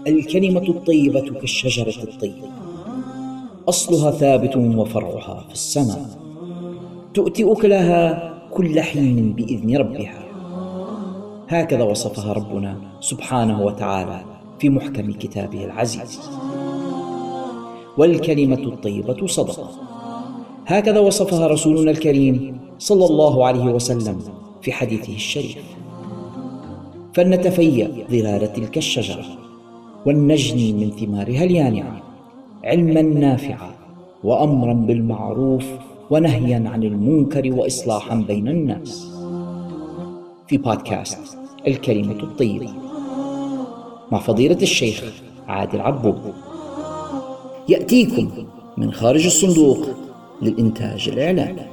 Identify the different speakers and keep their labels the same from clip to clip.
Speaker 1: الكلمة الطيبة كالشجرة الطيبة، أصلها ثابت وفرعها في السماء، تؤتي أكلها كل حين بإذن ربها. هكذا وصفها ربنا سبحانه وتعالى في محكم كتابه العزيز. والكلمة الطيبة صدقة، هكذا وصفها رسولنا الكريم صلى الله عليه وسلم في حديثه الشريف. فلنتفيأ ظلال تلك الشجرة ولنجني من ثمارها اليانعة علما نافعا وأمرا بالمعروف ونهيا عن المنكر وإصلاحا بين الناس. في بودكاست الكلمة الطيبة مع فضيلة الشيخ عادل عبود، يأتيكم من خارج الصندوق للإنتاج الإعلامي.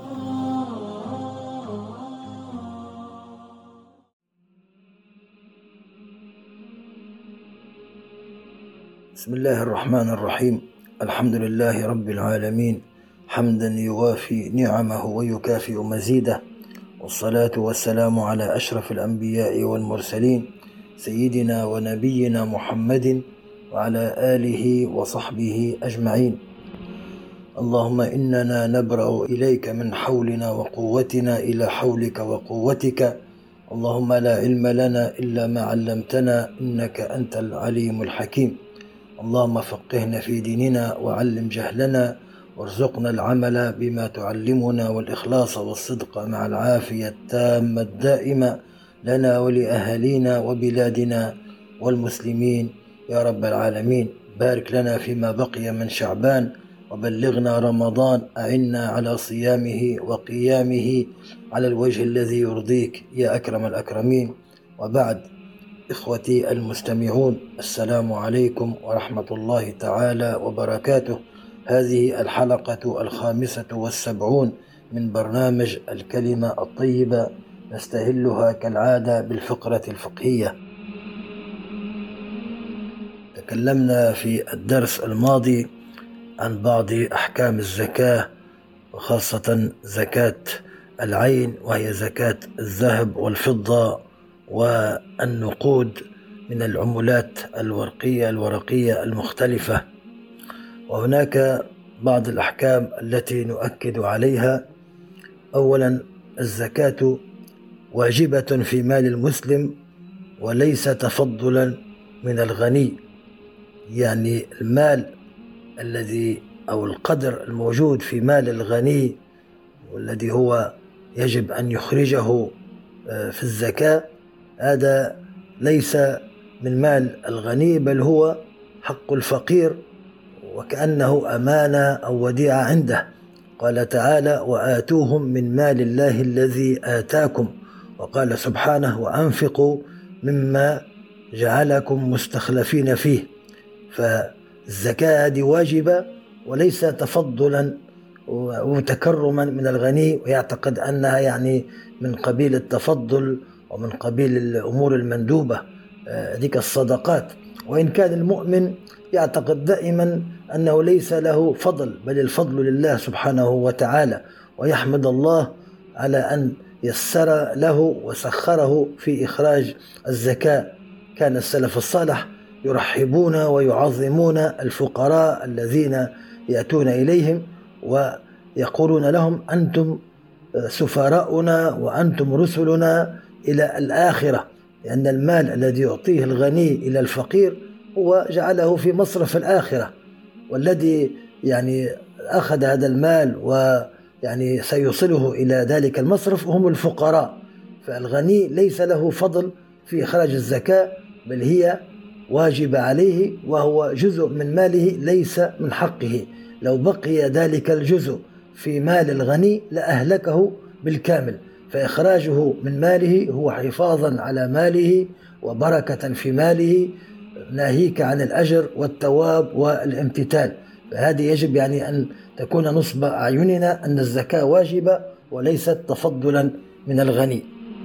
Speaker 2: بسم الله الرحمن الرحيم. الحمد لله رب العالمين، حمدا يوافي نعمه ويكافئ مزيده، والصلاة والسلام على أشرف الأنبياء والمرسلين سيدنا ونبينا محمد وعلى آله وصحبه أجمعين. اللهم إننا نبرأ إليك من حولنا وقوتنا إلى حولك وقوتك. اللهم لا علم لنا إلا ما علمتنا إنك أنت العليم الحكيم. اللهم فقهنا في ديننا وعلم جهلنا وارزقنا العمل بما تعلمنا والإخلاص والصدق مع العافية التامة الدائمة لنا ولأهالينا وبلادنا والمسلمين يا رب العالمين. بارك لنا فيما بقي من شعبان وبلغنا رمضان، أعنا على صيامه وقيامه على الوجه الذي يرضيك يا أكرم الأكرمين. وبعد، إخوتي المستمعون، السلام عليكم ورحمة الله تعالى وبركاته. هذه الحلقة 75 من برنامج الكلمة الطيبة، نستهلها كالعادة بالفقرة الفقهية. تكلمنا في الدرس الماضي عن بعض أحكام الزكاة، وخاصة زكاة العين، وهي زكاة الذهب والفضة والنقود من العملات الورقية المختلفة. وهناك بعض الأحكام التي نؤكد عليها. أولا، الزكاة واجبة في مال المسلم وليس تفضلا من الغني، يعني المال الذي أو القدر الموجود في مال الغني والذي هو يجب أن يخرجه في الزكاة، هذا ليس من مال الغني، بل هو حق الفقير، وكأنه أمانة أو وديعة عنده. قال تعالى: وآتوهم من مال الله الذي آتاكم. وقال سبحانه: وأنفقوا مما جعلكم مستخلفين فيه. فالزكاة هذه واجبة وليس تفضلا وتكرما من الغني، ويعتقد أنها يعني من قبيل التفضل ومن قبيل الأمور المندوبة، ذيك الصدقات. وإن كان المؤمن يعتقد دائما أنه ليس له فضل، بل الفضل لله سبحانه وتعالى، ويحمد الله على أن يسر له وسخره في إخراج الزكاة. كان السلف الصالح يرحبون ويعظمون الفقراء الذين يأتون إليهم ويقولون لهم: أنتم سفراؤنا وأنتم رسلنا إلى الآخرة، لأن المال الذي يعطيه الغني إلى الفقير هو جعله في مصرف الآخرة، والذي يعني أخذ هذا المال ويعني سيوصله إلى ذلك المصرف هم الفقراء. فالغني ليس له فضل في إخراج الزكاة، بل هي واجب عليه، وهو جزء من ماله ليس من حقه. لو بقي ذلك الجزء في مال الغني لأهلكه بالكامل، فإخراجه من ماله هو حفاظا على ماله وبركة في ماله، ناهيك عن الأجر والثواب والامتثال. فهذه يجب يعني أن تكون نصب أعيننا أن الزكاة واجبة وليست تفضلا من الغني.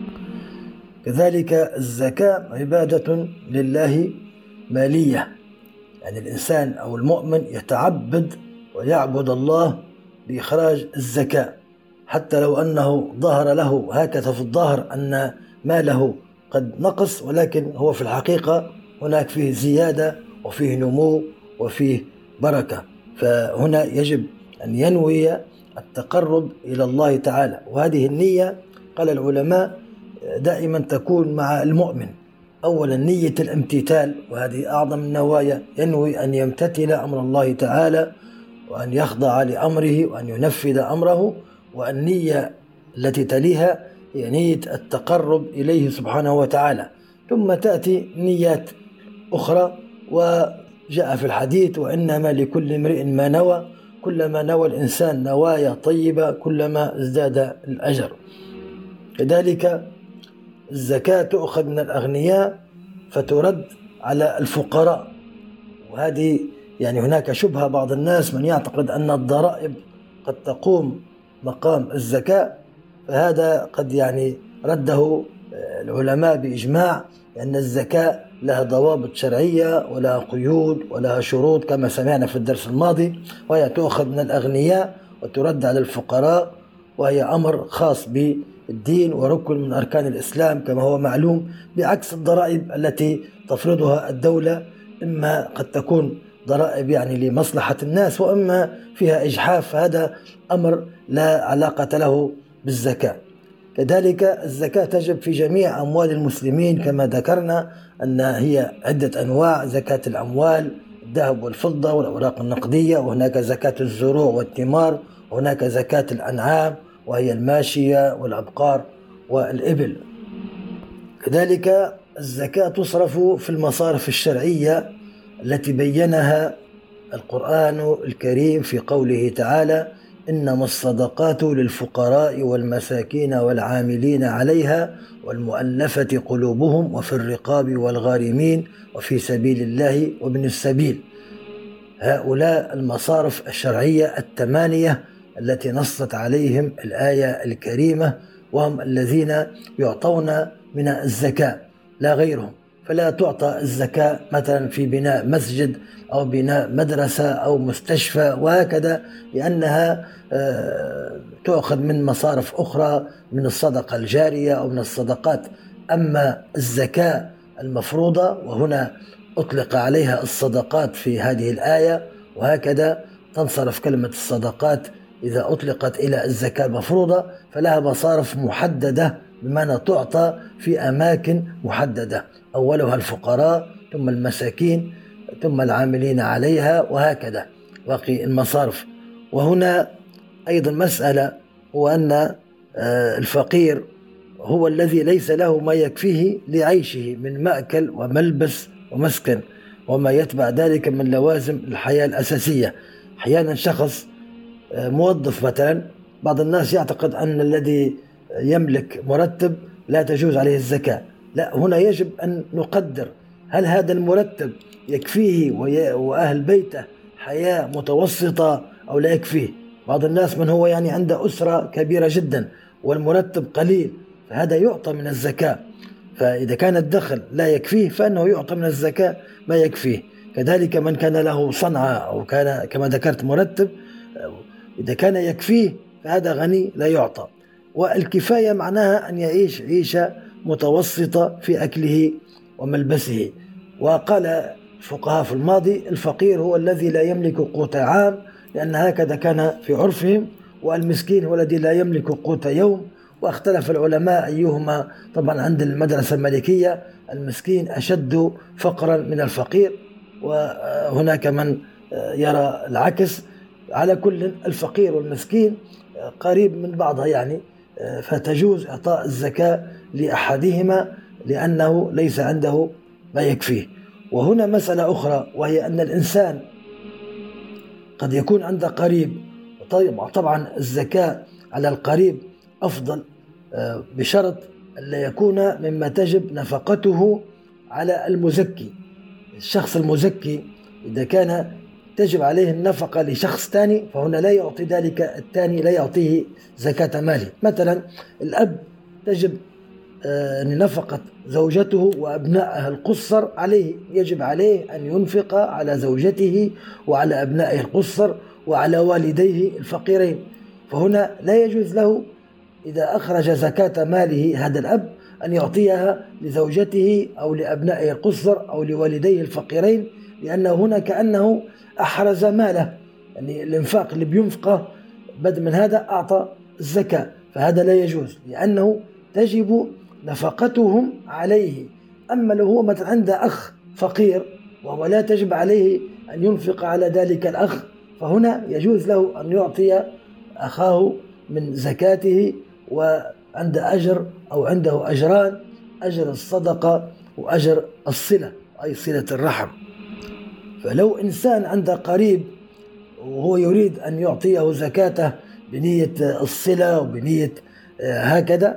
Speaker 2: كذلك الزكاة عبادة لله مالية، يعني الإنسان أو المؤمن يتعبد ويعبد الله بإخراج الزكاة، حتى لو أنه ظهر له هكذا في الظاهر أن ماله قد نقص، ولكن هو في الحقيقة هناك فيه زيادة وفيه نمو وفيه بركة. فهنا يجب أن ينوي التقرب إلى الله تعالى، وهذه النية قال العلماء دائما تكون مع المؤمن. أولا نية الامتثال، وهذه أعظم النوايا، ينوي أن يمتثل أمر الله تعالى وأن يخضع لأمره وأن ينفذ أمره. والنية التي تليها هي نية التقرب إليه سبحانه وتعالى. ثم تأتي نيات أخرى، وجاء في الحديث: وإنما لكل امرئ ما نوى، كلما نوى الإنسان نوايا طيبة كلما ازداد الأجر. كذلك الزكاة تؤخذ من الأغنياء فترد على الفقراء، وهذه هناك شبهة، بعض الناس من يعتقد أن الضرائب قد تقوم مقام الزكاة، فهذا قد رده العلماء بإجماع، لأن الزكاة لها ضوابط شرعية ولها قيود ولها شروط كما سمعنا في الدرس الماضي، وهي تؤخذ من الأغنياء وترد على الفقراء، وهي أمر خاص بالدين وركن من أركان الإسلام كما هو معلوم، بعكس الضرائب التي تفرضها الدولة، إما قد تكون ضرائب لمصلحة الناس، وإما فيها إجحاف، فهذا أمر لا علاقة له بالزكاة. كذلك الزكاة تجب في جميع أموال المسلمين، كما ذكرنا أن هي عدة أنواع: زكاة الأموال، الذهب والفضة والأوراق النقدية، وهناك زكاة الزروع والثمار، وهناك زكاة الأنعام وهي الماشية والأبقار والإبل. كذلك الزكاة تصرف في المصارف الشرعية التي بينها القرآن الكريم في قوله تعالى: إنما الصدقات للفقراء والمساكين والعاملين عليها والمؤلفة قلوبهم وفي الرقاب والغارمين وفي سبيل الله وابن السبيل. هؤلاء المصارف الشرعية 8 التي نصت عليهم الآية الكريمة، وهم الذين يعطون من الزكاة لا غيرهم. فلا تعطى الزكاة مثلا في بناء مسجد أو بناء مدرسة أو مستشفى وهكذا، لأنها تؤخذ من مصارف أخرى، من الصدقة الجارية أو من الصدقات. أما الزكاة المفروضة، وهنا أطلق عليها الصدقات في هذه الآية، وهكذا تنصرف كلمة الصدقات إذا أطلقت إلى الزكاة المفروضة، فلها مصارف محددة، بمعنى تعطى في أماكن محددة، أولها الفقراء ثم المساكين ثم العاملين عليها، وهكذا باقي المصارف. وهنا أيضا مسألة، هو أن الفقير هو الذي ليس له ما يكفيه لعيشه من مأكل وملبس ومسكن وما يتبع ذلك من لوازم الحياة الأساسية. أحيانا شخص موظف مثلا، بعض الناس يعتقد أن الذي يملك مرتب لا تجوز عليه الزكاة. لا، هنا يجب أن نقدر هل هذا المرتب يكفيه وأهل بيته حياة متوسطة أو لا يكفيه. بعض الناس من هو عنده أسرة كبيرة جدا والمرتب قليل، فهذا يعطى من الزكاة. فإذا كان الدخل لا يكفيه فإنه يعطى من الزكاة ما يكفيه. كذلك من كان له صنعة أو كان كما ذكرت مرتب، إذا كان يكفيه فهذا غني لا يعطى. والكفاية معناها أن يعيش عيشة متوسطة في أكله وملبسه. وقال الفقهاء في الماضي: الفقير هو الذي لا يملك قوت عام، لأن هكذا كان في عرفهم، والمسكين هو الذي لا يملك قوت يوم. واختلف العلماء أيهما، طبعا عند المدرسة المالكية المسكين أشد فقرا من الفقير، وهناك من يرى العكس. على كل الفقير والمسكين قريب من بعضها، فتجوز إعطاء الزكاة لأحدهما لأنه ليس عنده ما يكفيه. وهنا مسألة أخرى، وهي أن الإنسان قد يكون عنده قريب، طبعا الزكاة على القريب أفضل، بشرط ألا يكون مما تجب نفقته على المزكي. الشخص المزكي إذا كان تجب عليه النفقة لشخص ثاني، فهنا لا يعطي ذلك الثاني، لا يعطيه زكاة ماله. مثلا الأب تجب نفقة زوجته وأبنائها القصر عليه، يجب عليه أن ينفق على زوجته وعلى أبنائه القصر وعلى والديه الفقيرين. فهنا لا يجوز له إذا أخرج زكاة ماله هذا الأب أن يعطيها لزوجته أو لأبنائه القصر أو لوالديه الفقيرين، لأنه هنا كأنه أحرز ماله، يعني الإنفاق اللي بينفقه بدل من هذا أعطى الزكاة، فهذا لا يجوز لأنه تجب نفقتهم عليه. أما لو هو مثلا عنده أخ فقير وهو لا تجب عليه أن ينفق على ذلك الأخ، فهنا يجوز له أن يعطي أخاه من زكاته، وعنده أجر أو عنده أجران: أجر الصدقة وأجر الصلة، أي صلة الرحم. فلو إنسان عنده قريب وهو يريد أن يعطيه زكاته بنية الصلة وبنية هكذا،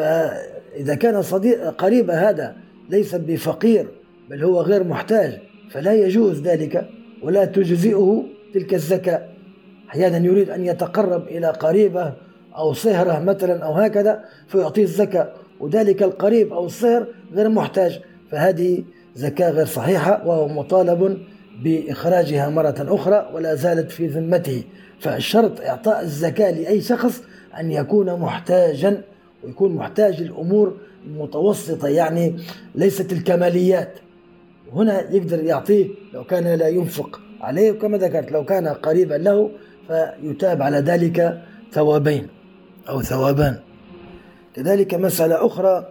Speaker 2: فإذا كان صديق قريب هذا ليس بفقير بل هو غير محتاج فلا يجوز ذلك ولا تجزئه تلك الزكاة. أحيانا يريد أن يتقرب إلى قريبه أو صهره مثلا أو هكذا فيعطيه الزكاة، وذلك القريب أو الصهر غير محتاج، فهذه زكاة غير صحيحة وهو مطالب بإخراجها مرة أخرى ولا زالت في ذمته. فالشرط إعطاء الزكاة لأي شخص أن يكون محتاجا، ويكون محتاج الأمور المتوسطة، يعني ليست الكماليات. هنا يقدر يعطيه لو كان لا ينفق عليه، وكما ذكرت لو كان قريبا له فيتاب على ذلك ثوابين أو ثوابان. كذلك مسألة أخرى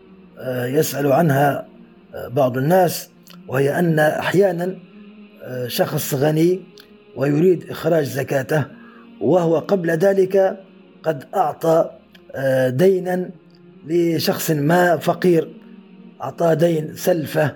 Speaker 2: يسأل عنها بعض الناس، وهي أن أحيانا شخص غني ويريد إخراج زكاته وهو قبل ذلك قد أعطى دينا لشخص ما فقير، أعطى دين سلفة،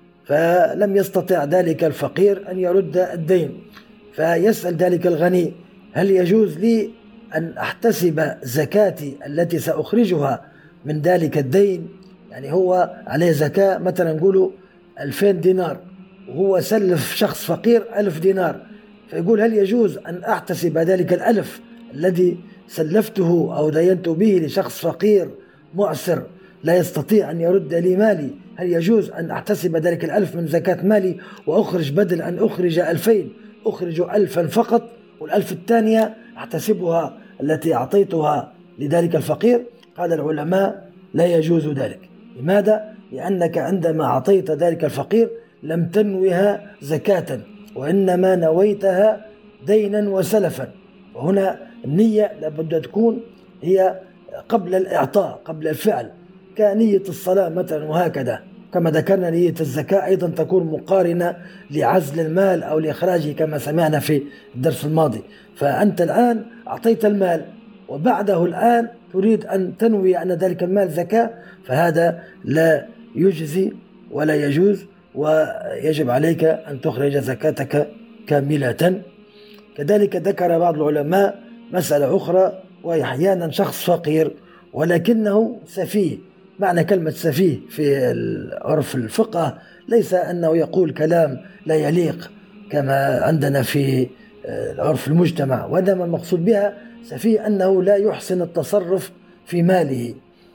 Speaker 2: فلم يستطع ذلك الفقير أن يرد الدين، فيسأل ذلك الغني: هل يجوز لي أن أحتسب زكاتي التي سأخرجها من ذلك الدين؟ يعني هو عليه زكاة مثلا نقوله 2000 دينار وهو سلف شخص فقير 1000 دينار، فيقول: هل يجوز أن أحتسب ذلك 1000 الذي سلفته أو دينت به لشخص فقير معسر لا يستطيع أن يرد لي مالي، هل يجوز أن أحتسب ذلك 1000 من زكاة مالي وأخرج بدل أن أخرج 2000 أخرج 1000 فقط، وال1000 الثانية أحتسبها التي أعطيتها لذلك الفقير؟ قال العلماء: لا يجوز ذلك. لماذا؟ لأنك عندما أعطيت ذلك الفقير لم تنوها زكاة، وإنما نويتها دينا وسلفا، وهنا النية لابد تكون هي قبل الإعطاء قبل الفعل، كنية الصلاة مثلا وهكذا. كما ذكرنا نية الزكاة أيضا تكون مقارنة لعزل المال أو لإخراجه كما سمعنا في الدرس الماضي. فأنت الآن أعطيت المال وبعده الآن تريد أن تنوي أن ذلك المال زكاة، فهذا لا يجزي ولا يجوز، ويجب عليك أن تخرج زكاتك كاملة. كذلك ذكر بعض العلماء مسألة أخرى، وهي أحيانا شخص فقير ولكنه سفيه. معنى كلمة سفيه في عرف الفقه ليس أنه يقول كلام لا يليق كما عندنا في عرف المجتمع، وإنما المقصود بها سفيه أنه لا يحسن التصرف في ماله.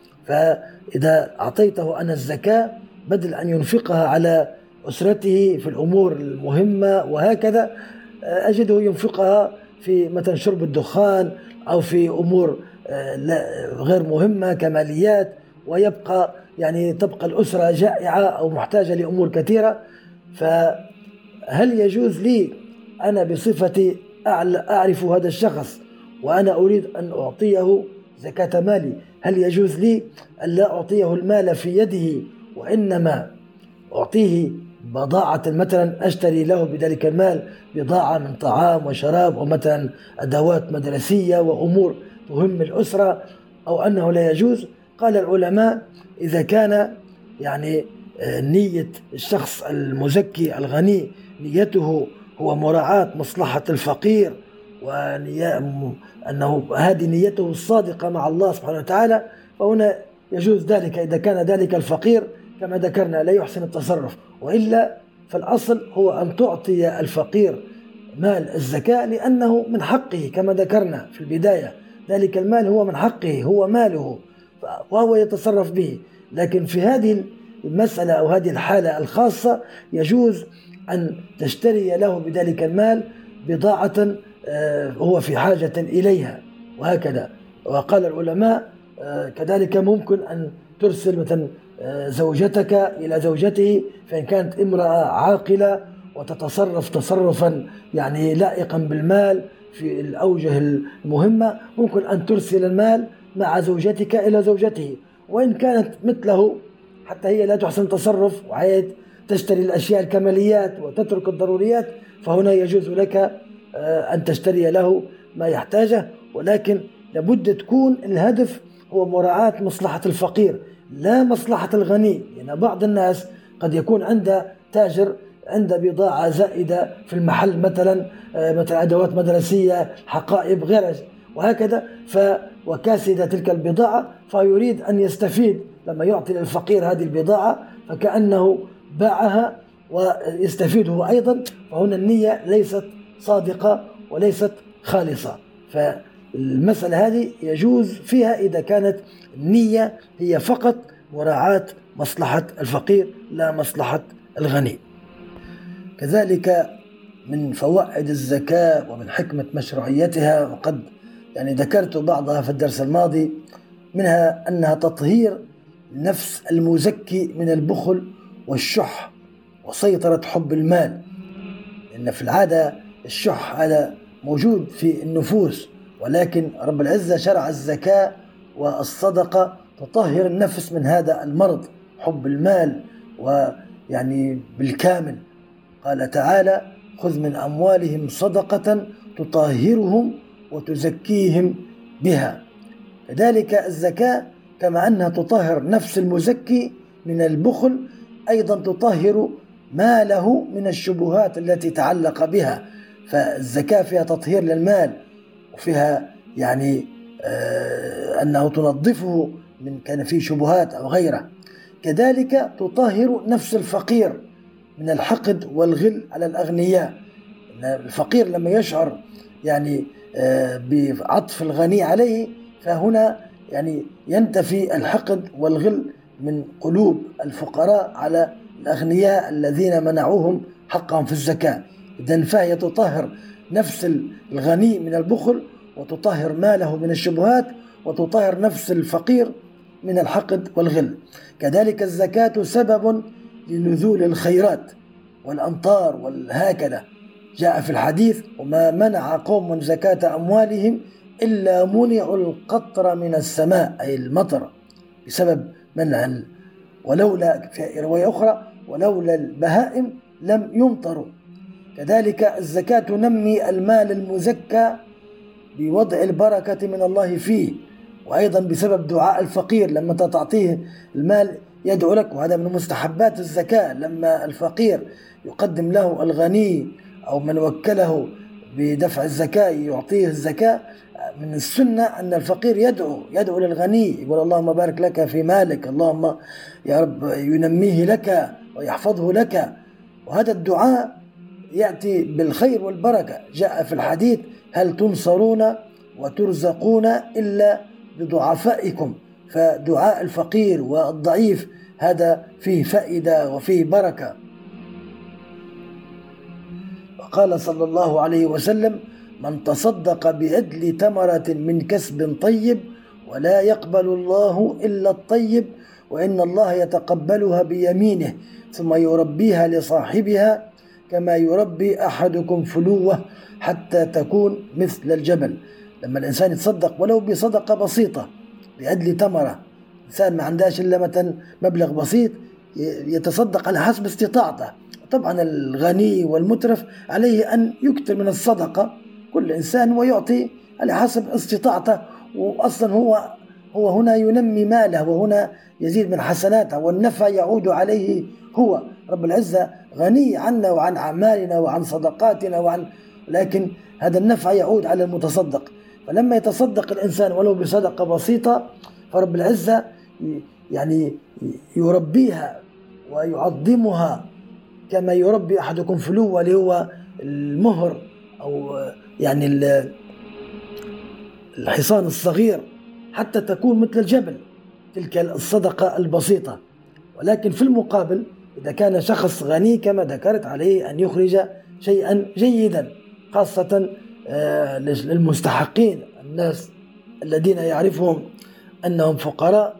Speaker 2: فإذا أعطيته أنا الزكاة بدل أن ينفقها على أسرته في الأمور المهمة وهكذا، أجده ينفقها في مثلا شرب الدخان أو في أمور غير مهمة كماليات، ويبقى يعني تبقى الأسرة جائعة أو محتاجة لأمور كثيرة. فهل يجوز لي أنا بصفتي أعرف هذا الشخص وأنا أريد أن أعطيه زكاة مالي، هل يجوز لي أن لا أعطيه المال في يده وإنما أعطيه بضاعة، مثلا أشتري له بذلك المال بضاعة من طعام وشراب ومثلا أدوات مدرسية وأمور تهم الأسرة، أو أنه لا يجوز؟ قال العلماء: إذا كان يعني نية الشخص المزكي الغني نيته هو مراعاة مصلحة الفقير، وأنه هذه نيته الصادقة مع الله سبحانه وتعالى، فهنا يجوز ذلك إذا كان ذلك الفقير كما ذكرنا لا يحسن التصرف. وإلا فالأصل هو أن تعطي الفقير مال الزكاة لأنه من حقه كما ذكرنا في البداية، ذلك المال هو من حقه، هو ماله وهو يتصرف به. لكن في هذه المسألة أو هذه الحالة الخاصة يجوز أن تشتري له بذلك المال بضاعة هو في حاجة إليها وهكذا. وقال العلماء كذلك ممكن أن ترسل مثلا زوجتك إلى زوجته فإن كانت امرأة عاقلة وتتصرف تصرفا يعني لائقا بالمال في الأوجه المهمة، ممكن أن ترسل المال مع زوجتك إلى زوجته، وإن كانت مثله حتى هي لا تحسن تصرف وعايز تشتري الأشياء الكماليات وتترك الضروريات، فهنا يجوز لك أن تشتري له ما يحتاجه، ولكن لابد تكون الهدف هو مراعاة مصلحة الفقير لا مصلحة الغني. يعني بعض الناس قد يكون عنده تاجر عنده بضاعة زائدة في المحل، مثلا أدوات مدرسية، حقائب، غيره وهكذا، وكاسدة تلك البضاعة، فيريد أن يستفيد لما يعطي للفقير هذه البضاعة فكأنه باعها ويستفيد هو أيضا، فهنا النية ليست صادقة وليست خالصة. فالمسألة هذه يجوز فيها إذا كانت النية هي فقط مراعاة مصلحة الفقير لا مصلحة الغني. كذلك من فوائد الزكاة ومن حكمة مشروعيتها، وقد يعني ذكرت بعضها في الدرس الماضي، منها أنها تطهير نفس المزكي من البخل والشح وسيطرة حب المال، لأن في العادة الشح هذا موجود في النفوس، ولكن رب العزة شرع الزكاة والصدقة تطهر النفس من هذا المرض حب المال، ويعني بالكامل قال تعالى: خذ من أموالهم صدقة تطهرهم وتزكيهم بها. لذلك الزكاة كما أنها تطهر نفس المزكي من البخل، أيضا تطهر ماله من الشبهات التي تعلق بها. فالزكاة فيها تطهير للمال، وفيها يعني أنه تنظفه من كان فيه شبهات أو غيره. كذلك تطهر نفس الفقير من الحقد والغل على الأغنياء. الفقير لما يشعر يعني بعطف الغني عليه، فهنا يعني ينتفي الحقد والغل من قلوب الفقراء على الأغنياء الذين منعوهم حقهم في الزكاة. إذن فهي تطهر نفس الغني من البخل، وتطهر ماله من الشبهات، وتطهر نفس الفقير من الحقد والغل. كذلك الزكاة سبب لنزول الخيرات والأمطار والهكذا، جاء في الحديث: وما منع قوم زكاة أموالهم إلا منعوا القطر من السماء، أي المطر بسبب منع، ولولا في رواية أخرى: ولولا البهائم لم يمطروا. كذلك الزكاة تنمي المال المزكى بوضع البركة من الله فيه، وأيضا بسبب دعاء الفقير لما تعطيه المال يدعو لك، وهذا من مستحبات الزكاة. لما الفقير يقدم له الغني أو من وكله بدفع الزكاة يعطيه الزكاة، من السنة أن الفقير يدعو للغني، يقول: اللهم بارك لك في مالك، اللهم يا رب ينميه لك ويحفظه لك. وهذا الدعاء يأتي بالخير والبركة. جاء في الحديث: هل تنصرون وترزقون إلا بضعفائكم. فدعاء الفقير والضعيف هذا فيه فائدة وفيه بركة. وقال صلى الله عليه وسلم: من تصدق بعدل تمرة من كسب طيب ولا يقبل الله إلا الطيب وإن الله يتقبلها بيمينه ثم يربيها لصاحبها كما يربي أحدكم فلوه حتى تكون مثل الجبل. لما الإنسان يتصدق ولو بصدقة بسيطة بعدل تمرة، إنسان ما عندهاش إلا مثلا مبلغ بسيط، يتصدق على حسب استطاعته. طبعا الغني والمترف عليه أن يكثر من الصدقة، كل إنسان ويعطي على حسب استطاعته، وأصلا هو هنا ينمي ماله، وهنا يزيد من حسناته، والنفع يعود عليه هو. رب العزة غني عنا وعن أعمالنا وعن صدقاتنا لكن هذا النفع يعود على المتصدق. فلما يتصدق الإنسان ولو بصدقة بسيطة، فرب العزة يعني يربيها ويعظمها كما يربي أحدكم فلوه، اللي هو المهر أو يعني الحصان الصغير، حتى تكون مثل الجبل، تلك الصدقة البسيطة. ولكن في المقابل إذا كان شخص غني كما ذكرت، عليه أن يخرج شيئا جيدا، خاصة للمستحقين، الناس الذين يعرفهم أنهم فقراء،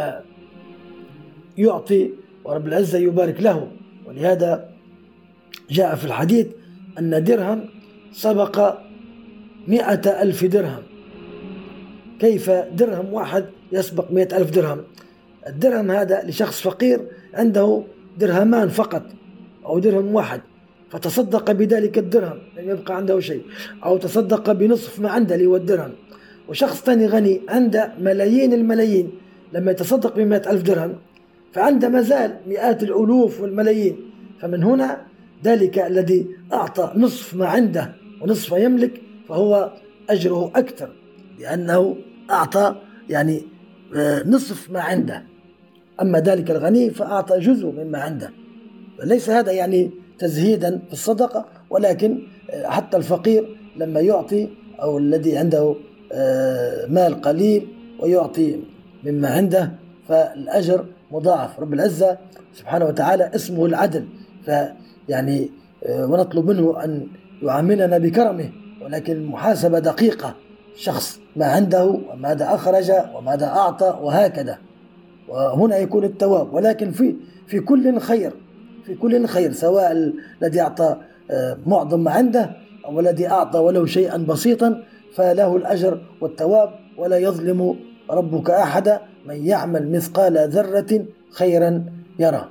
Speaker 2: فيعطي ورب العزة يبارك له. ولهذا جاء في الحديث أن درهم سبق 100,000 درهم. كيف درهم واحد يسبق 100,000 درهم؟ الدرهم هذا لشخص فقير عنده درهمان فقط أو درهم واحد، فتصدق بذلك الدرهم لم يبقى عنده شيء، أو تصدق بنصف ما عنده اللي هو الدرهم. وشخص ثاني غني عنده ملايين الملايين، لما يتصدق ب100,000 درهم فعنده مازال مئات الألوف والملايين. فمن هنا ذلك الذي أعطى نصف ما عنده ونصف ما يملك فهو أجره أكثر، لأنه أعطى يعني نصف ما عنده. أما ذلك الغني فأعطى جزء مما عنده. ليس هذا يعني تزهيدا في الصدقة، ولكن حتى الفقير لما يعطي، أو الذي عنده مال قليل ويعطي مما عنده، فالأجر مضاعف. رب العزة سبحانه وتعالى اسمه العدل، فيعني ونطلب منه أن يعاملنا بكرمه، ولكن المحاسبة دقيقة، شخص ما عنده وماذا أخرج وماذا أعطى وهكذا، وهنا يكون التواب. ولكن في كل خير، في كل خير، سواء الذي أعطى معظم ما عنده أو الذي أعطى ولو شيئا بسيطا، فله الأجر والتواب، ولا يظلم ربك أحد، من يعمل مثقال ذرة خيرا يرى.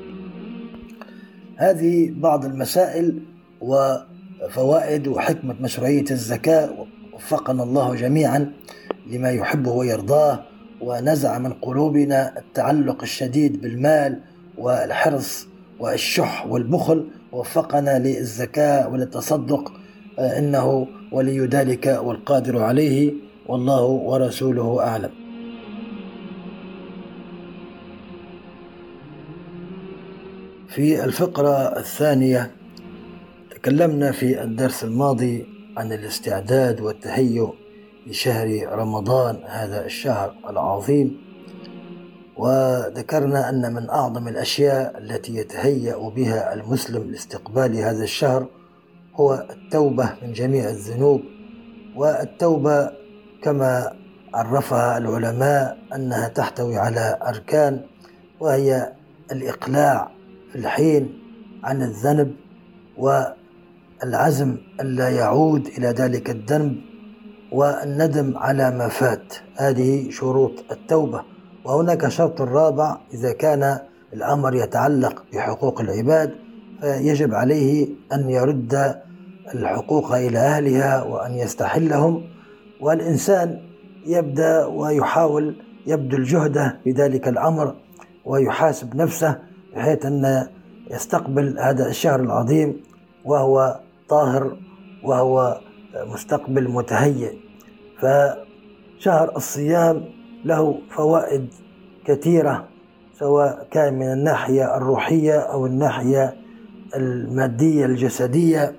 Speaker 2: هذه بعض المسائل وفوائد وحكمة مشروعية الزكاة. وفقنا الله جميعا لما يحبه ويرضاه، ونزع من قلوبنا التعلق الشديد بالمال والحرص والشح والبخل، ووفقنا للزكاة وللتصدق، إنه ولي ذلك والقادر عليه، والله ورسوله أعلم. في الفقرة الثانية تكلمنا في الدرس الماضي عن الاستعداد والتهيؤ لشهر رمضان، هذا الشهر العظيم، وذكرنا أن من أعظم الأشياء التي يتهيأ بها المسلم لاستقبال هذا الشهر هو التوبة من جميع الذنوب. والتوبة كما عرفها العلماء أنها تحتوي على أركان، وهي الإقلاع في الحين عن الذنب، والعزم ألا يعود إلى ذلك الذنب، والندم على ما فات. هذه شروط التوبة. وهناك شرط رابع، إذا كان الأمر يتعلق بحقوق العباد فيجب عليه أن يرد الحقوق إلى أهلها وأن يستحلهم، والإنسان يبدأ ويحاول يبذل جهده بذلك الأمر ويحاسب نفسه، بحيث أن يستقبل هذا الشهر العظيم وهو طاهر وهو مستقبل متهيئ. فشهر الصيام له فوائد كثيرة، سواء كان من الناحية الروحية أو الناحية المادية الجسدية.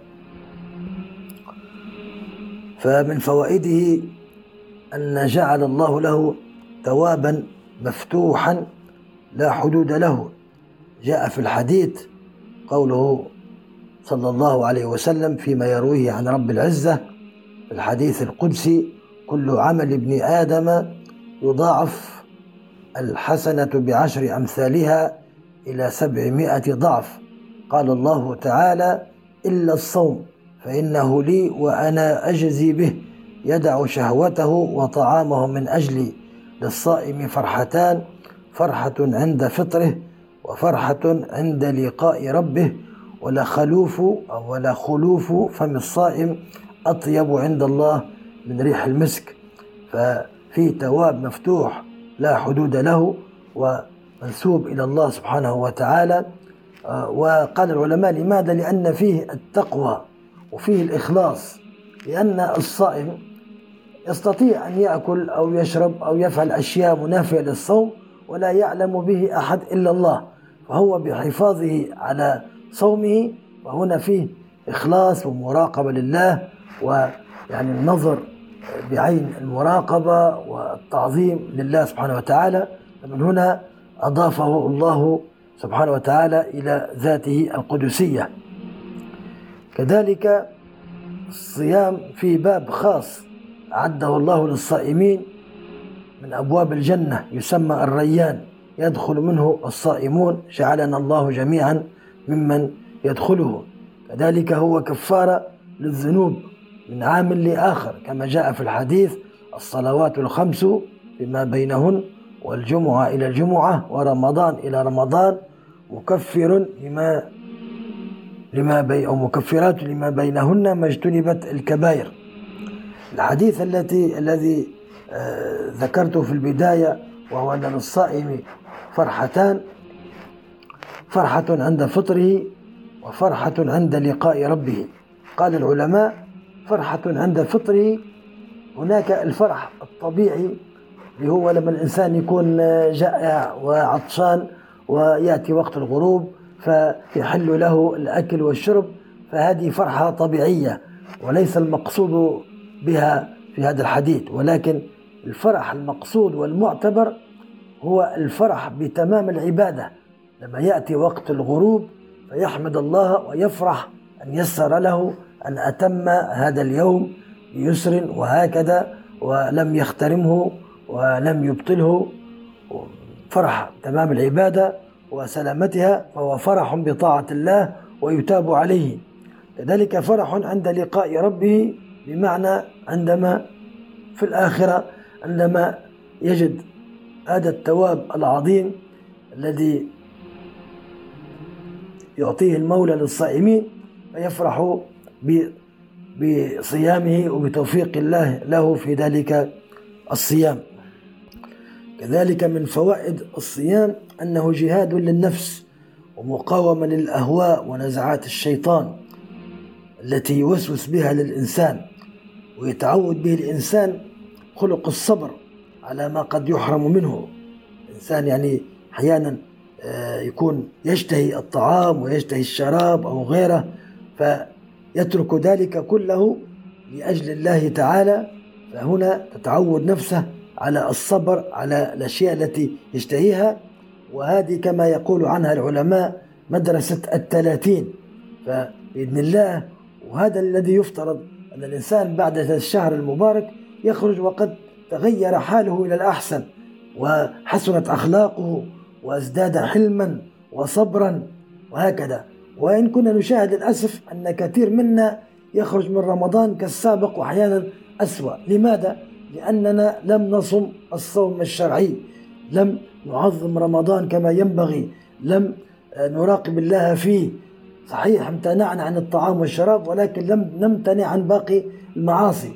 Speaker 2: فمن فوائده أن جعل الله له ثوابا مفتوحا لا حدود له. جاء في الحديث قوله صلى الله عليه وسلم فيما يرويه عن رب العزة في الحديث القدسي: كل عمل ابن آدم يضاعف الحسنة ب10 أمثالها إلى 700 ضعف. قال الله تعالى: إلا الصوم فإنه لي وأنا أجزي به، يدع شهوته وطعامه من أجلي. للصائم فرحتان: فرحة عند فطره وفرحة عند لقاء ربه، ولا خلوف فم الصائم أطيب عند الله من ريح المسك. ففي تواب مفتوح لا حدود له ومنسوب إلى الله سبحانه وتعالى. وقال العلماء: لماذا؟ لأن فيه التقوى وفيه الإخلاص، لأن الصائم يستطيع أن يأكل أو يشرب أو يفعل أشياء منافية للصوم ولا يعلم به أحد إلا الله، فهو بحفاظه على صومه. وهنا فيه إخلاص ومراقبة لله، ويعني النظر بعين المراقبة والتعظيم لله سبحانه وتعالى. فمن هنا أضافه الله سبحانه وتعالى إلى ذاته القدسية. كذلك الصيام في باب خاص أعده الله للصائمين من أبواب الجنة، يسمى الريان، يدخل منه الصائمون، جعلنا الله جميعا ممن يدخله. كذلك هو كفارة للذنوب من عام لآخر، كما جاء في الحديث: الصلوات الخمس فيما بينهن، والجمعة إلى الجمعة، ورمضان إلى رمضان، مكفر أو مكفرات لما بينهن ما اجتنبت الكبائر. الحديث الذي ذكرته في البداية، وهو أن للصائم فرحتان: فرحة عند فطره، وفرحة عند لقاء ربه. قال العلماء: فرحة عند فطره، هناك الفرح الطبيعي اللي هو لما الإنسان يكون جائع وعطشان ويأتي وقت الغروب فيحل له الأكل والشرب، فهذه فرحة طبيعية وليس المقصود بها في هذا الحديث. ولكن الفرح المقصود والمعتبر هو الفرح بتمام العبادة، لما يأتي وقت الغروب فيحمد الله ويفرح أن يسر له أن أتم هذا اليوم بيسر وهكذا، ولم يخترمه ولم يبطله. فرح تمام العبادة وسلامتها، فهو فرح بطاعة الله ويتاب عليه. كذلك فرح عند لقاء ربه، بمعنى عندما في الآخرة عندما يجد هذا الثواب العظيم الذي يعطيه المولى للصائمين، فيفرح بصيامه وبتوفيق الله له في ذلك الصيام. كذلك من فوائد الصيام أنه جهاد للنفس ومقاومة للأهواء ونزعات الشيطان التي يوسوس بها للإنسان، ويتعود به الإنسان خلق الصبر على ما قد يحرم منه. الإنسان يعني أحيانا يكون يشتهي الطعام ويشتهي الشراب أو غيره، فيترك ذلك كله لأجل الله تعالى، فهنا تتعود نفسه على الصبر على الأشياء التي يشتهيها. وهذه كما يقول عنها العلماء مدرسة 30، فبإذن الله. وهذا الذي يفترض أن الإنسان بعد الشهر المبارك يخرج وقد تغير حاله إلى الأحسن، وحسنت أخلاقه، وازداد حلما وصبرا وهكذا. وإن كنا نشاهد للأسف أن كثير منا يخرج من رمضان كالسابق وأحيانا أسوأ. لماذا؟ لأننا لم نصم الصوم الشرعي، لم نعظم رمضان كما ينبغي، لم نراقب الله فيه. صحيح امتنعنا عن الطعام والشراب، ولكن لم نمتنع عن باقي المعاصي.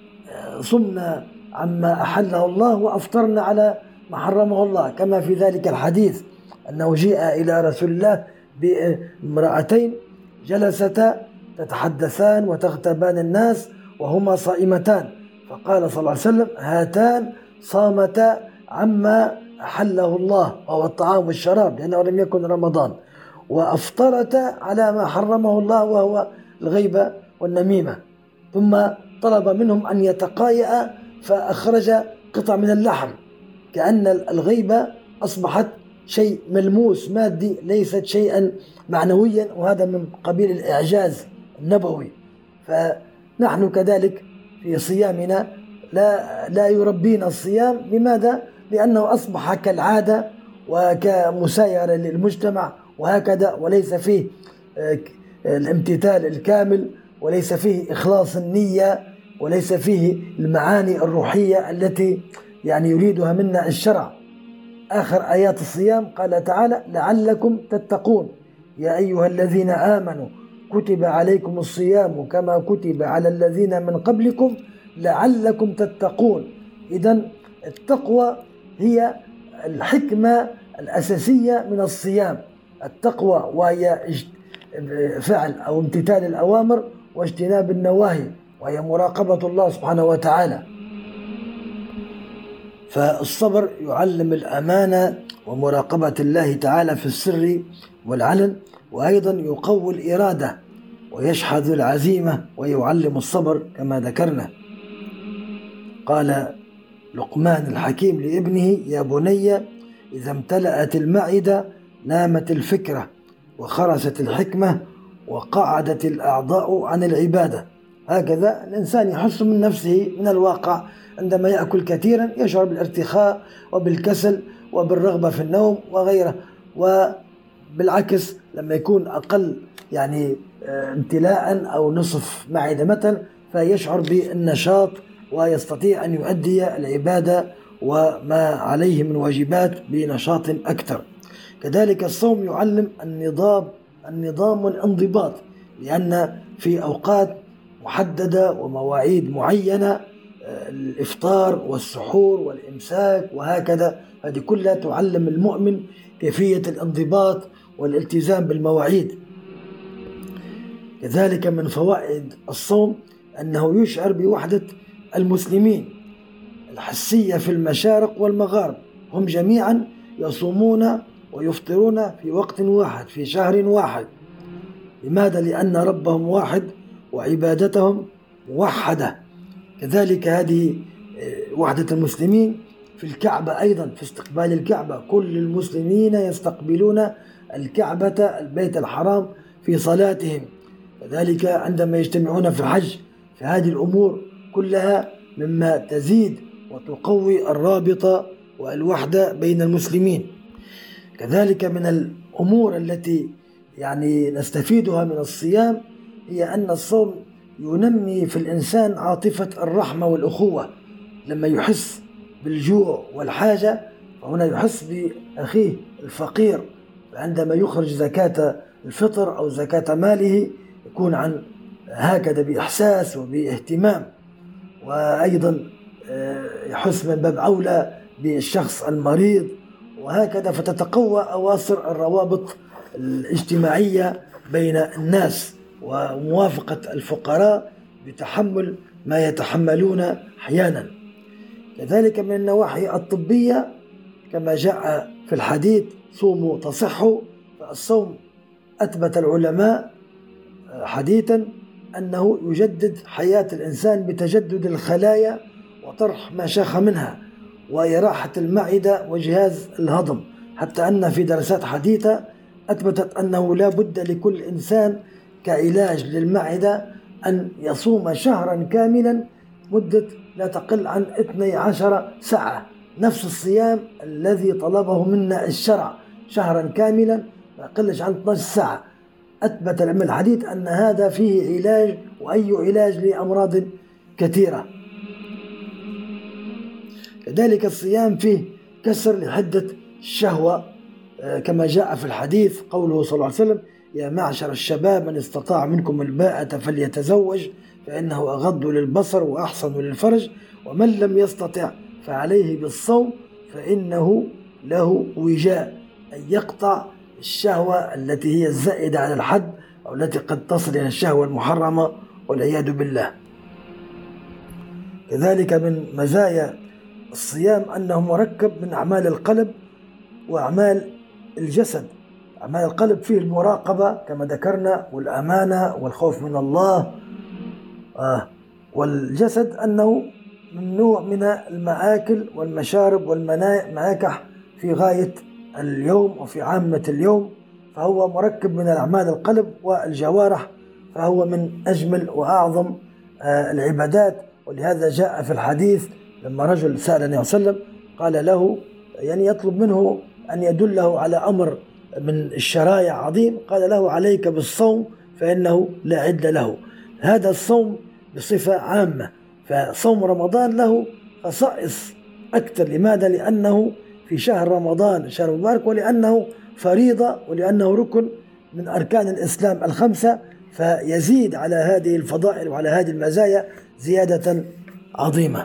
Speaker 2: صمنا عما أحله الله وأفطرنا على ما حرمه الله، كما في ذلك الحديث أنه جيء إلى رسول الله بامرأتين جلستا تتحدثان وتغتابان الناس وهما صائمتان، فقال صلى الله عليه وسلم: هاتان صامتا عما أحله الله وهو الطعام والشراب لأنه لم يكن رمضان، وأفطرتا على ما حرمه الله وهو الغيبة والنميمة. ثم طلب منهم أن يتقايأ فأخرج قطع من اللحم، كأن الغيبة أصبحت شيء ملموس مادي ليست شيئا معنويا، وهذا من قبيل الإعجاز النبوي. فنحن كذلك في صيامنا لا يربينا الصيام. لماذا؟ لأنه أصبح كالعادة وكمسايرة للمجتمع وهكذا، وليس فيه الامتثال الكامل، وليس فيه إخلاص النية، وليس فيه المعاني الروحية التي يعني يريدها منا الشرع. آخر آيات الصيام قال تعالى: لعلكم تتقون يا أيها الذين آمنوا كتب عليكم الصيام كما كتب على الذين من قبلكم لعلكم تتقون. إذن التقوى هي الحكمة الأساسية من الصيام، التقوى، وهي فعل أو امتثال الأوامر واجتناب النواهي، وهي مراقبة الله سبحانه وتعالى. فالصبر يعلم الأمانة ومراقبة الله تعالى في السر والعلن، وأيضا يقوي الإرادة ويشحذ العزيمة ويعلم الصبر كما ذكرنا. قال لقمان الحكيم لابنه: يا بني إذا امتلأت المعدة نامت الفكرة وخرست الحكمة وقعدت الأعضاء عن العبادة. هكذا الإنسان يحس من نفسه من الواقع عندما يأكل كثيرا يشعر بالارتخاء وبالكسل وبالرغبة في النوم وغيره، بالعكس لما يكون أقل يعني امتلاء أو نصف معدة مثلا فيشعر بالنشاط ويستطيع أن يؤدي العبادة وما عليه من واجبات بنشاط أكثر. كذلك الصوم يعلم النظام والانضباط، لأن في أوقات محددة ومواعيد معينة، الإفطار والسحور والإمساك وهكذا، هذه كلها تعلم المؤمن كيفية الانضباط والالتزام بالمواعيد. كذلك من فوائد الصوم أنه يشعر بوحدة المسلمين الحسية في المشارق والمغارب، هم جميعا يصومون ويفطرون في وقت واحد في شهر واحد. لماذا؟ لأن ربهم واحد وعبادتهم موحدة. كذلك هذه وحدة المسلمين في الكعبة أيضا، في استقبال الكعبة، كل المسلمين يستقبلون الكعبة البيت الحرام في صلاتهم. كذلك عندما يجتمعون في الحج، في هذه الأمور كلها مما تزيد وتقوي الرابطة والوحدة بين المسلمين. كذلك من الأمور التي يعني نستفيدها من الصيام هي أن الصوم ينمي في الإنسان عاطفة الرحمة والأخوة. لما يحس بالجوع والحاجة فهنا يحس بأخيه الفقير، عندما يخرج زكاة الفطر أو زكاة ماله يكون عن هكذا بإحساس وباهتمام، وأيضا يحس من باب أولى بالشخص المريض وهكذا، فتتقوى أواصر الروابط الاجتماعية بين الناس وموافقة الفقراء بتحمل ما يتحملون أحيانا. كذلك من النواحي الطبية كما جاء في الحديث صوموا تصحوا، فالصوم أثبت العلماء حديثا أنه يجدد حياة الإنسان بتجدد الخلايا وطرح ما شاخ منها وإراحة المعدة وجهاز الهضم، حتى أن في دراسات حديثة أثبتت أنه لا بد لكل إنسان كعلاج للمعدة أن يصوم شهرا كاملا مدة لا تقل عن 12 ساعة، نفس الصيام الذي طلبه منا الشرع، شهرا كاملا ما يقلش عن 12 ساعة. أثبت العلم الحديث أن هذا فيه علاج، وأي علاج لأمراض كثيرة. كذلك الصيام فيه كسر لحدة الشهوة، كما جاء في الحديث قوله صلى الله عليه وسلم: يا معشر الشباب من استطاع منكم الباءة فليتزوج فإنه أغض للبصر وأحسن للفرج، ومن لم يستطع فعليه بالصوم فإنه له وجاء، أن يقطع الشهوة التي هي الزائدة على الحد أو التي قد تصل إلى الشهوة المحرمة والعياذ بالله. كذلك من مزايا الصيام أنه مركب من أعمال القلب وأعمال الجسد. أعمال القلب فيه المراقبة كما ذكرنا والأمانة والخوف من الله، والجسد أنه ممنوع من المآكل والمشارب والمناكح في غاية اليوم وفي عامة اليوم، فهو مركب من الأعمال القلب والجوارح، فهو من أجمل وأعظم العبادات. ولهذا جاء في الحديث لما رجل سأل النبي صلى الله عليه وسلم قال له يعني يطلب منه أن يدله على أمر من الشرائع عظيم، قال له: عليك بالصوم فإنه لا عد له. هذا الصوم بصفة عامة، فصوم رمضان له خصائص أكثر. لماذا؟ لأنه في شهر رمضان، شهر مبارك، ولأنه فريضة، ولأنه ركن من أركان الإسلام الخمسة، فيزيد على هذه الفضائل وعلى هذه المزايا زيادة عظيمة.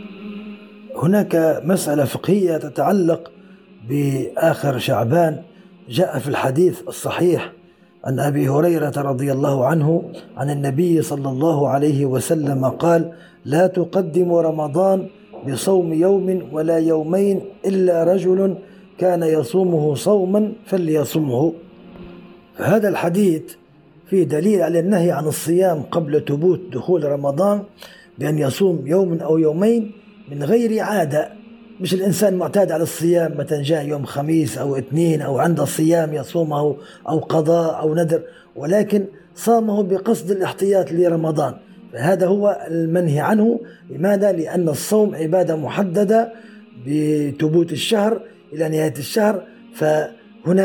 Speaker 2: هناك مسألة فقهية تتعلق بآخر شعبان. جاء في الحديث الصحيح عن أبي هريرة رضي الله عنه عن النبي صلى الله عليه وسلم قال: لا تقدموا رمضان بصوم يوم ولا يومين إلا رجل كان يصومه صوما فليصمه. فهذا الحديث فيه دليل على النهي عن الصيام قبل ثبوت دخول رمضان، بأن يصوم يوم أو يومين من غير عادة. مش الإنسان معتاد على الصيام، مثلا جاء يوم خميس أو اثنين أو عنده صيام يصومه أو قضاء أو نذر، ولكن صامه بقصد الاحتياط لرمضان، فهذا هو المنهي عنه. لماذا؟ لأن الصوم عبادة محددة بثبوت الشهر إلى نهاية الشهر، فهنا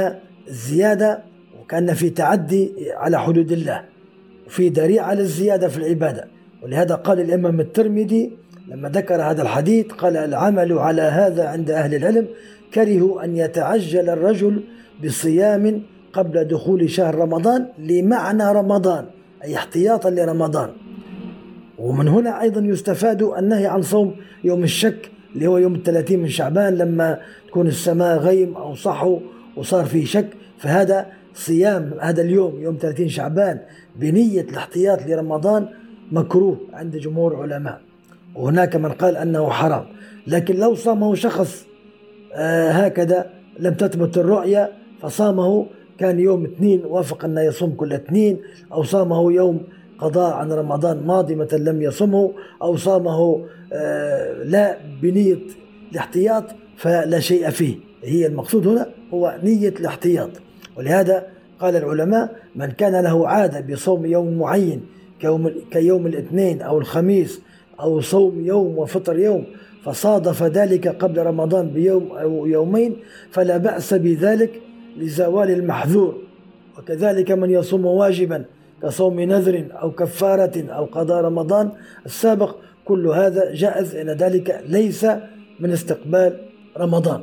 Speaker 2: الزيادة وكان في تعدي على حدود الله وفي ذريعة على الزيادة في العبادة. ولهذا قال الإمام الترمذي لما ذكر هذا الحديث قال: العمل على هذا عند أهل العلم كرهوا أن يتعجل الرجل بصيام قبل دخول شهر رمضان لمعنى رمضان، أي احتياطا لرمضان. ومن هنا أيضا يستفاد النهي عن صوم يوم الشك اللي هو يوم 30 من شعبان، لما تكون السماء غيم أو صحو وصار فيه شك، فهذا صيام هذا اليوم يوم 30 شعبان بنية الاحتياط لرمضان مكروه عند جمهور علماء، وهناك من قال أنه حرام. لكن لو صامه شخص هكذا لم تثبت الرؤية فصامه، كان يوم 2 وافق أن يصوم كل 2، أو صامه يوم قضاء عن رمضان ماضي مثلا لم يصمه، أو صامه لا بنية الاحتياط فلا شيء فيه. هي المقصود هنا هو نية الاحتياط. ولهذا قال العلماء: من كان له عادة بصوم يوم معين كيوم الاثنين أو الخميس، أو صوم يوم وفطر يوم، فصادف ذلك قبل رمضان بيوم أو يومين فلا بأس بذلك لزوال المحذور. وكذلك من يصوم واجبا كصوم نذر أو كفارة أو قضاء رمضان السابق، كل هذا جائز إن ذلك ليس من استقبال رمضان.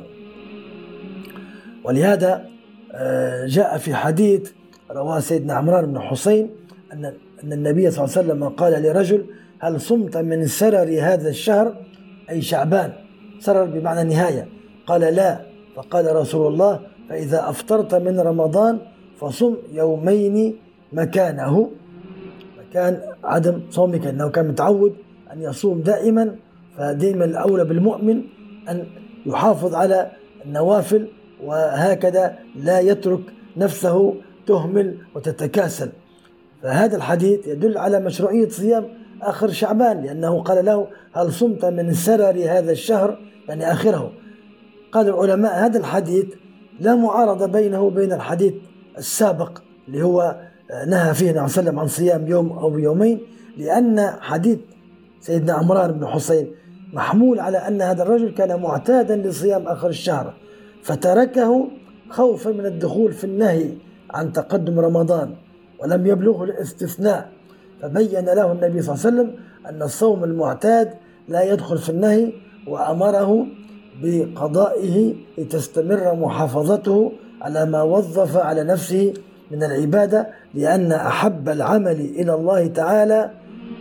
Speaker 2: ولهذا جاء في حديث رواه سيدنا عمران بن حسين أن النبي صلى الله عليه وسلم قال لرجل: هل صمت من سرر هذا الشهر، أي شعبان، سرر بمعنى نهاية؟ قال: لا. فقال رسول الله: فإذا أفطرت من رمضان فصم يومين مكانه، مكان عدم صومك، أنه كان متعود أن يصوم دائما، فدائما الأولى بالمؤمن أن يحافظ على النوافل، وهكذا لا يترك نفسه تهمل وتتكاسل. فهذا الحديث يدل على مشروعية صيام آخر شعبان، لأنه قال له: هل صمت من سرر هذا الشهر، يعني آخره. قال العلماء: هذا الحديث لا معارضة بينه وبين الحديث السابق اللي هو نهى فيه النبي صلى الله عليه وسلم عن صيام يوم أو يومين، لأن حديث سيدنا عمران بن حسين محمول على أن هذا الرجل كان معتادا لصيام آخر الشهر فتركه خوفا من الدخول في النهي عن تقدم رمضان، ولم يبلغه الاستثناء، فبين له النبي صلى الله عليه وسلم أن الصوم المعتاد لا يدخل في النهي، وأمره بقضائه لتستمر محافظته على ما وظف على نفسه من العبادة، لأن أحب العمل إلى الله تعالى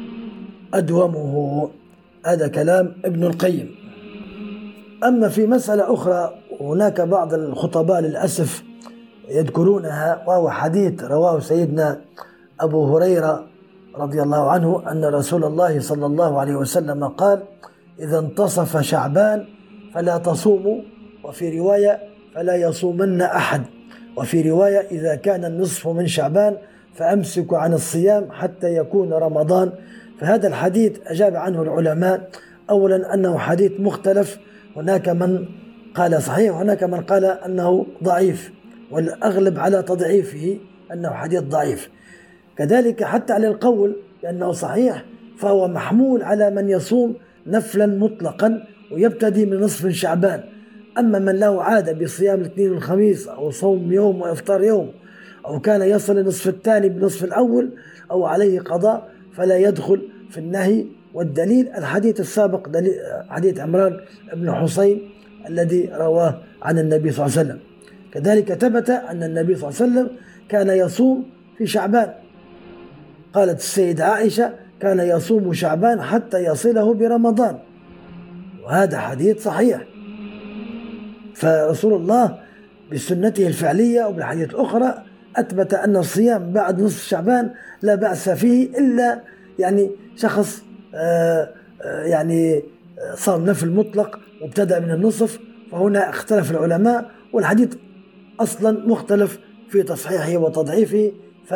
Speaker 2: أدومه. هذا كلام ابن القيم. أما في مسألة أخرى، هناك بعض الخطباء للأسف يذكرونها، وهو حديث رواه سيدنا أبو هريرة رضي الله عنه أن رسول الله صلى الله عليه وسلم قال: إذا انتصف شعبان فلا تصوموا، وفي رواية: فلا يصومن أحد، وفي رواية: إذا كان النصف من شعبان فأمسكوا عن الصيام حتى يكون رمضان. فهذا الحديث أجاب عنه العلماء: أولا أنه حديث مختلف، هناك من قال صحيح وهناك من قال أنه ضعيف، والأغلب على تضعيفه أنه حديث ضعيف. كذلك حتى على القول لأنه صحيح فهو محمول على من يصوم نفلا مطلقا ويبتدي من نصف شعبان. أما من له عادة بصيام الاثنين والخميس، أو صوم يوم وإفطار يوم، أو كان يصل النصف الثاني بنصف الأول، أو عليه قضاء، فلا يدخل في النهي. والدليل الحديث السابق، دليل حديث عمران بن حسين الذي رواه عن النبي صلى الله عليه وسلم. كذلك ثبت أن النبي صلى الله عليه وسلم كان يصوم في شعبان، قالت السيدة عائشة: كان يصوم شعبان حتى يصله برمضان، وهذا حديث صحيح. فرسول الله بسنته الفعلية وبالحديث الأخرى أثبت أن الصيام بعد نصف شعبان لا بأس فيه، إلا يعني شخص يعني صام نفل مطلق وابتدأ من النصف، فهنا اختلف العلماء، والحديث أصلا مختلف في تصحيحه وتضعيفه.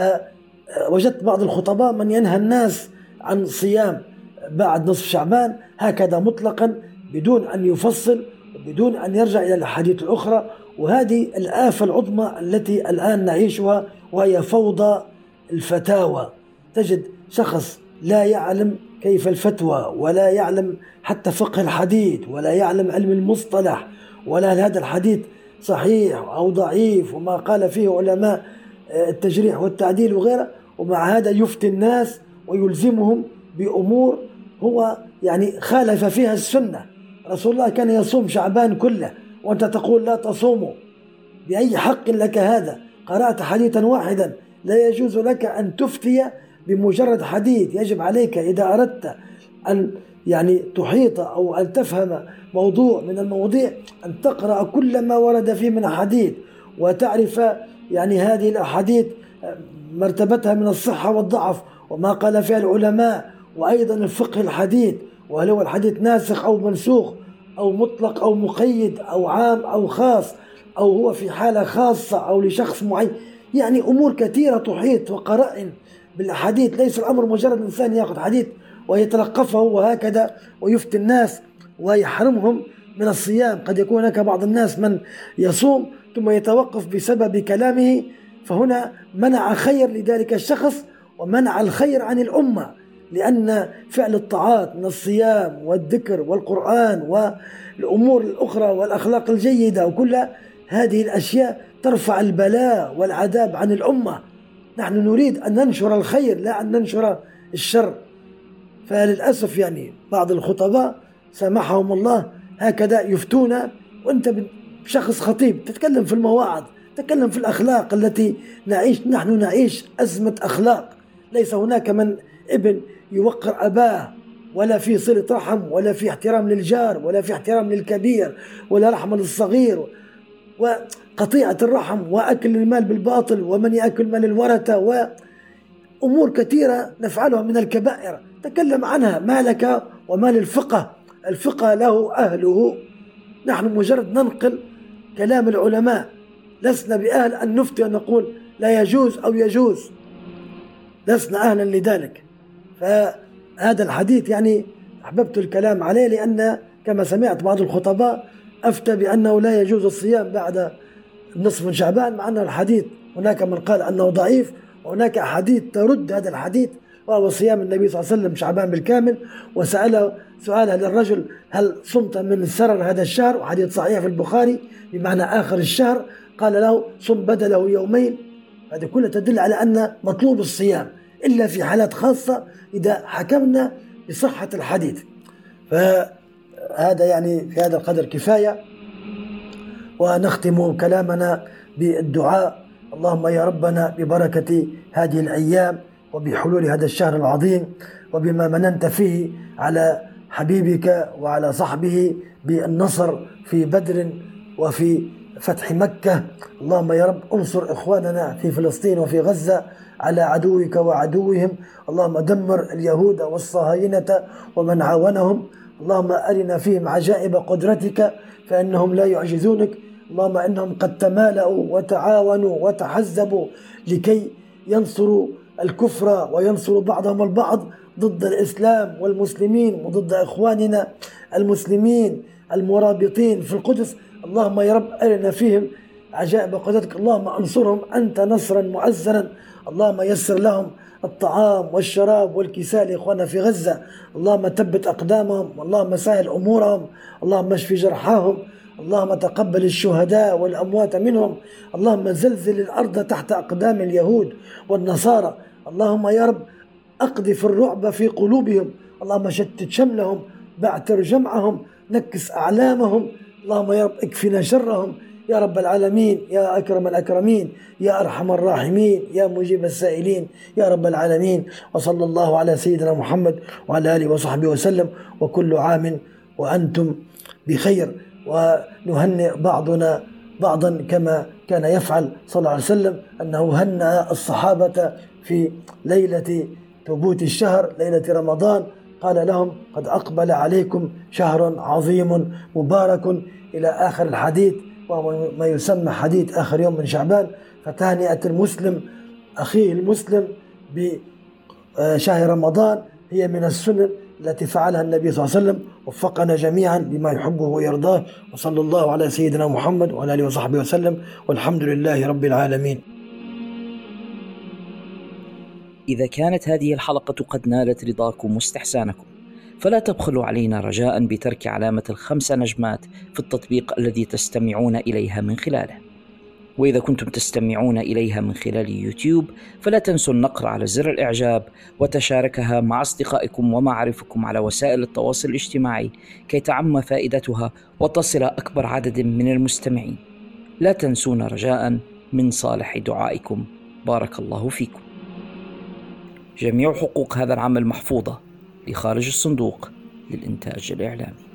Speaker 2: فوجدت بعض الخطباء من ينهى الناس عن صيام بعد نصف شعبان هكذا مطلقا بدون أن يفصل وبدون أن يرجع إلى الأحاديث الأخرى. وهذه الآفة العظمى التي الآن نعيشها، وهي فوضى الفتاوى. تجد شخص لا يعلم كيف الفتوى، ولا يعلم حتى فقه الحديث، ولا يعلم علم المصطلح، ولا هذا الحديث صحيح أو ضعيف وما قال فيه علماء التجريح والتعديل وغيره، ومع هذا يفتي الناس ويلزمهم بأمور هو يعني خالف فيها السنة. رسول الله كان يصوم شعبان كله وأنت تقول لا تصوموا، بأي حق لك هذا؟ قرأت حديثا واحدا، لا يجوز لك أن تفتي بمجرد حديث. يجب عليك إذا أردت أن يعني تحيط أو أن تفهم موضوع من المواضيع أن تقرأ كل ما ورد فيه من حديث، وتعرف يعني هذه الأحاديث مرتبتها من الصحة والضعف وما قال فيها العلماء، وأيضا الفقه الحديث، وهل هو الحديث ناسخ أو منسوخ أو مطلق أو مقيد أو عام أو خاص أو هو في حالة خاصة أو لشخص معين. يعني أمور كثيرة تحيط وقرائن بالأحاديث. ليس الأمر مجرد إنسان يأخذ حديث ويتلقفه وهكذا ويفتي الناس ويحرمهم من الصيام. قد يكون هناك بعض الناس من يصوم ثم يتوقف بسبب كلامه، فهنا منع خير لذلك الشخص ومنع الخير عن الأمة، لأن فعل الطاعات من الصيام والذكر والقرآن والأمور الأخرى والأخلاق الجيدة وكل هذه الأشياء ترفع البلاء والعذاب عن الأمة. نحن نريد أن ننشر الخير لا أن ننشر الشر. فللأسف يعني بعض الخطباء سامحهم الله هكذا يفتون، وأنت شخص خطيب تتكلم في المواعظ، تتكلم في الأخلاق التي نحن نعيش أزمة أخلاق. ليس هناك من ابن يوقر أباه، ولا في صلة رحم، ولا في احترام للجار، ولا في احترام للكبير، ولا رحمة للصغير، وقطيعة الرحم، وأكل المال بالباطل، ومن يأكل مال الورثة، وأمور كثيرة نفعلها من الكبائر تكلم عنها. ما لك وما للفقه؟ الفقه له أهله، نحن مجرد ننقل كلام العلماء، لسنا بأهل أن نفتي ونقول لا يجوز أو يجوز، لسنا أهلا لذلك. فهذا الحديث يعني أحببت الكلام عليه، لأن كما سمعت بعض الخطباء أفتى بأنه لا يجوز الصيام بعد النصف من شعبان، مع أن الحديث هناك من قال أنه ضعيف، وهناك أحاديث ترد هذا الحديث، وهو صيام النبي صلى الله عليه وسلم شعبان بالكامل. وسأله سؤالها للرجل هل صمت من سرر هذا الشهر، وحديث صحيح في البخاري بمعنى آخر الشهر، قال له صم بدله يومين. هذا كله تدل على أن مطلوب الصيام، إلا في حالات خاصة إذا حكمنا بصحة الحديث. فهذا يعني في هذا القدر كفاية، ونختم كلامنا بالدعاء. اللهم يا ربنا ببركة هذه الأيام وبحلول هذا الشهر العظيم وبما مننت فيه على حبيبك وعلى صحبه بالنصر في بدر وفي فتح مكة، اللهم يا رب انصر إخواننا في فلسطين وفي غزة على عدوك وعدوهم. اللهم دمر اليهود والصهاينة ومن عاونهم. اللهم أرنا فيهم عجائب قدرتك فإنهم لا يعجزونك. اللهم إنهم قد تمالأوا وتعاونوا وتحزبوا لكي ينصروا الكفر وينصروا بعضهم البعض ضد الإسلام والمسلمين وضد إخواننا المسلمين المرابطين في القدس. اللهم يا رب أرنا فيهم عجائب قدرتك. اللهم انصرهم أنت نصرا مؤزرا. اللهم يسر لهم الطعام والشراب والكساء لإخواننا في غزة. اللهم ثبت أقدامهم، اللهم سهل أمورهم، اللهم اشف جرحاهم، اللهم تقبل الشهداء والأموات منهم. اللهم زلزل الأرض تحت أقدام اليهود والنصارى. اللهم يا رب أقذف الرعب في قلوبهم. اللهم شتت شملهم، بعتر جمعهم، نكس أعلامهم. اللهم يا رب اكفنا شرهم يا رب العالمين، يا أكرم الأكرمين، يا أرحم الراحمين، يا مجيب السائلين يا رب العالمين. وصلى الله على سيدنا محمد وعلى آله وصحبه وسلم، وكل عام وأنتم بخير. ونهنئ بعضنا بعضا كما كان يفعل صلى الله عليه وسلم، أنه هنأ الصحابة في ليلة ثبوت الشهر، ليلة رمضان، قال لهم قد أقبل عليكم شهر عظيم مبارك إلى آخر الحديث، وهو ما يسمى حديث آخر يوم من شعبان. فتهنئة المسلم أخيه المسلم بشهر رمضان هي من السنن التي فعلها النبي صلى الله عليه وسلم. وفقنا جميعا بما يحبه ويرضاه، وصلى الله على سيدنا محمد وعلى آله وصحبه وسلم، والحمد لله رب العالمين.
Speaker 1: إذا كانت هذه الحلقة قد نالت رضاكم واستحسانكم، فلا تبخلوا علينا رجاء بترك علامة ال5 نجمات في التطبيق الذي تستمعون إليها من خلاله. وإذا كنتم تستمعون إليها من خلال يوتيوب فلا تنسوا النقر على زر الإعجاب وتشاركها مع أصدقائكم ومعارفكم على وسائل التواصل الاجتماعي كي تعم فائدتها وتصل أكبر عدد من المستمعين. لا تنسونا رجاء من صالح دعائكم. بارك الله فيكم. جميع حقوق هذا العمل محفوظة لخارج الصندوق للإنتاج الإعلامي.